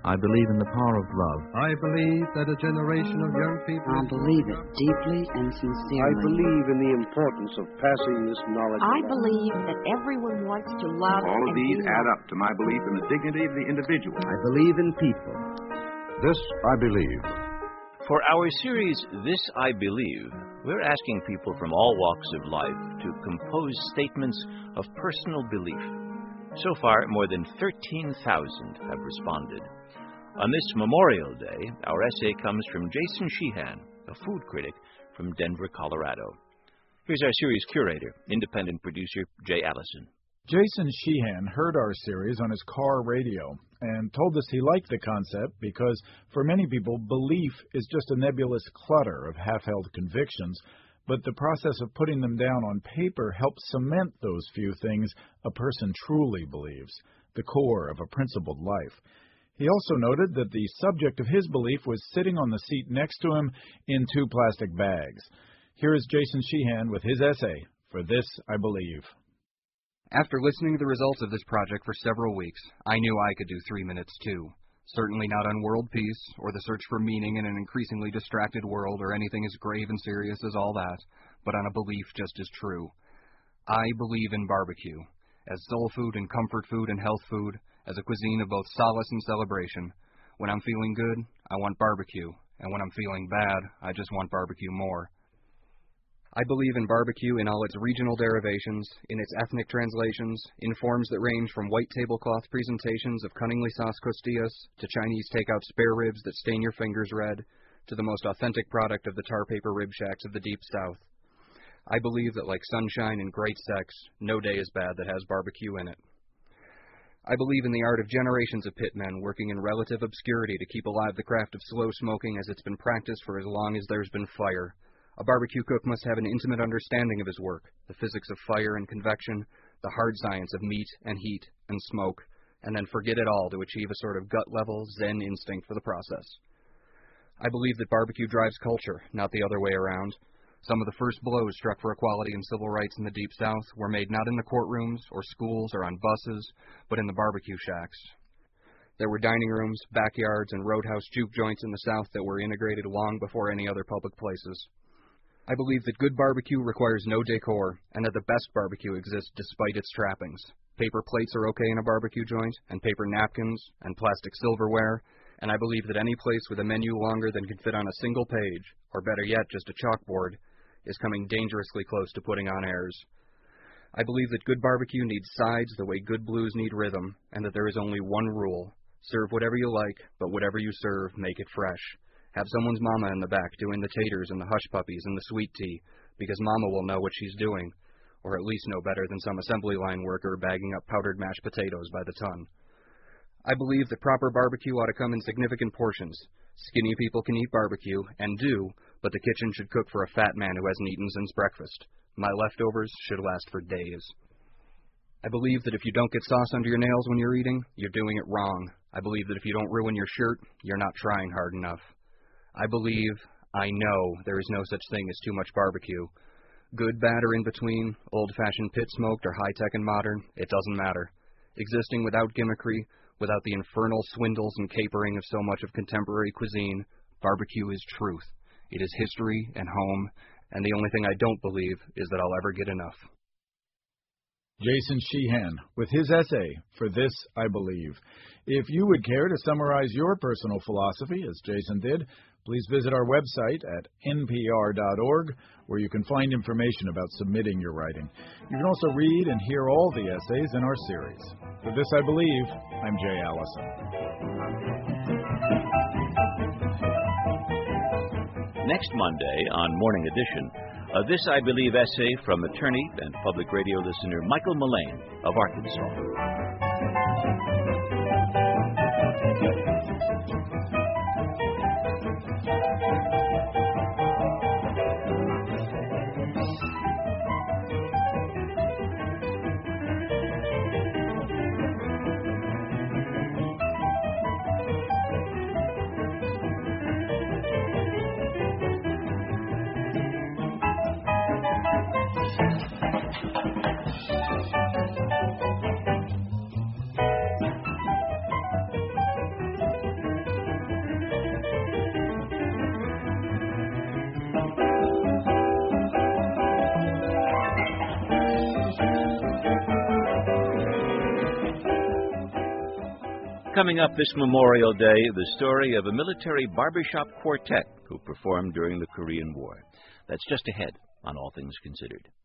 I believe in the power of love. I believe that a generation of young people... I believe it deeply and sincerely. I believe in the importance of passing this knowledge I along. believe that everyone wants to love All of and these be add loved. up to my belief in the dignity of the individual. I believe in people. This I believe. For our series, This I Believe, we're asking people from all walks of life to compose statements of personal belief. So far, more than 13,000 have responded. On this Memorial Day, our essay comes from Jason Sheehan, a food critic from Denver, Colorado. Here's our series curator, independent producer Jay Allison. Jason Sheehan heard our series on his car radio and told us he liked the concept because, for many people, belief is just a nebulous clutter of half-held convictions, but the process of putting them down on paper helps cement those few things a person truly believes, the core of a principled life. He also noted that the subject of his belief was sitting on the seat next to him in 2 plastic bags. Here is Jason Sheehan with his essay, For This I Believe. After listening to the results of this project for several weeks, I knew I could do 3 minutes too. Certainly not on world peace, or the search for meaning in an increasingly distracted world, or anything as grave and serious as all that, but on a belief just as true. I believe in barbecue, as soul food and comfort food and health food, as a cuisine of both solace and celebration. When I'm feeling good, I want barbecue, and when I'm feeling bad, I just want barbecue more. I believe in barbecue in all its regional derivations, in its ethnic translations, in forms that range from white tablecloth presentations of cunningly sauced costillas to Chinese takeout spare ribs that stain your fingers red, to the most authentic product of the tar paper rib shacks of the Deep South. I believe that like sunshine and great sex, no day is bad that has barbecue in it. I believe in the art of generations of pitmen working in relative obscurity to keep alive the craft of slow smoking as it's been practiced for as long as there's been fire. A barbecue cook must have an intimate understanding of his work, the physics of fire and convection, the hard science of meat and heat and smoke, and then forget it all to achieve a sort of gut-level Zen instinct for the process. I believe that barbecue drives culture, not the other way around. Some of the first blows struck for equality and civil rights in the Deep South were made not in the courtrooms or schools or on buses, but in the barbecue shacks. There were dining rooms, backyards, and roadhouse juke joints in the South that were integrated long before any other public places. I believe that good barbecue requires no decor, and that the best barbecue exists despite its trappings. Paper plates are okay in a barbecue joint, and paper napkins, and plastic silverware, and I believe that any place with a menu longer than can fit on a single page, or better yet, just a chalkboard, is coming dangerously close to putting on airs. I believe that good barbecue needs sides the way good blues need rhythm, and that there is only one rule. Serve whatever you like, but whatever you serve, make it fresh. Have someone's mama in the back doing the taters and the hush puppies and the sweet tea, because mama will know what she's doing, or at least know better than some assembly line worker bagging up powdered mashed potatoes by the ton. I believe that proper barbecue ought to come in significant portions. Skinny people can eat barbecue, and do, but the kitchen should cook for a fat man who hasn't eaten since breakfast. My leftovers should last for days. I believe that if you don't get sauce under your nails when you're eating, you're doing it wrong. I believe that if you don't ruin your shirt, you're not trying hard enough. I know there is no such thing as too much barbecue. Good, bad, or in between, old-fashioned pit-smoked or high-tech and modern, it doesn't matter. Existing without gimmickry, without the infernal swindles and capering of so much of contemporary cuisine, barbecue is truth. It is history and home, and the only thing I don't believe is that I'll ever get enough. Jason Sheehan with his essay, For This I Believe. If you would care to summarize your personal philosophy, as Jason did, please visit our website at npr.org, where you can find information about submitting your writing. You can also read and hear all the essays in our series. For This I Believe, I'm Jay Allison. Next Monday on Morning Edition, This I Believe essay from attorney and public radio listener Michael Mullane of Arkansas. Coming up this Memorial Day, the story of a military barbershop quartet who performed during the Korean War. That's just ahead on All Things Considered.